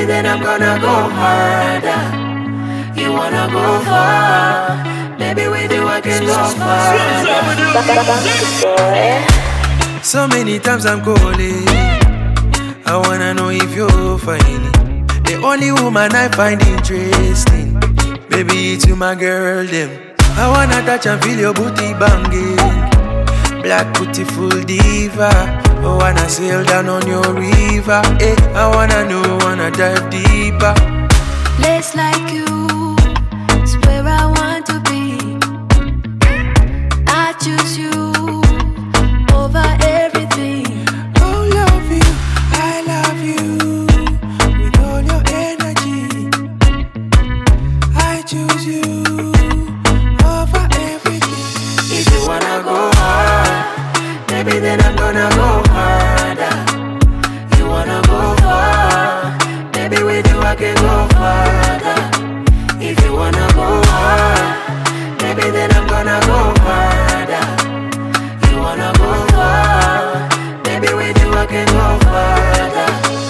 then I'm gonna go harder. You wanna go far, maybe with you I can go far. So many times I'm calling, I wanna know if you're fine. The only woman I find interesting, baby, it's you, my girl, them. I wanna touch and feel your booty banging. Black beautiful diva, I wanna sail down on your river. Eh, I wanna know, wanna dive deeper. Place like you is where I want to be. I choose you over everything. Oh, love you, I love you. With all your energy, I choose you over everything. If you wanna go hard, maybe then I'm gonna go harder. You wanna go far, maybe with you I can go farther. If you wanna go hard, maybe then I'm gonna go harder. You wanna go far, maybe with you I can go farther.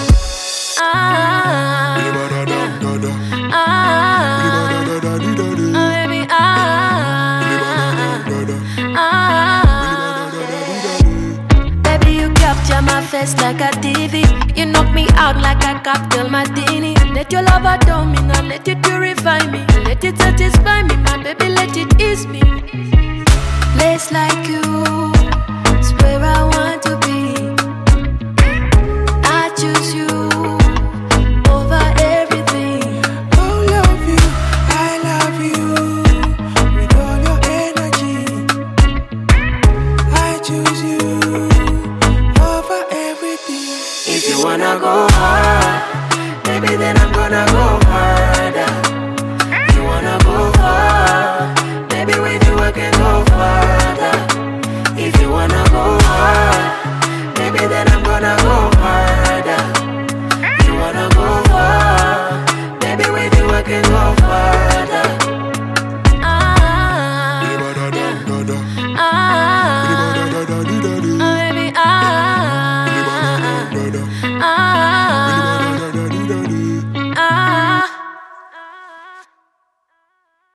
Baby, you capture my face like a TV. You knock me out like a cocktail martini. Let your love adore me, now let it purify me. Let it satisfy me, my baby, let it ease me. Place like you is where I want to be. I choose you over everything. Oh, love you, I love you. With all your energy, I choose you over everything. If you wanna go hard, maybe then I'm gonna go hard.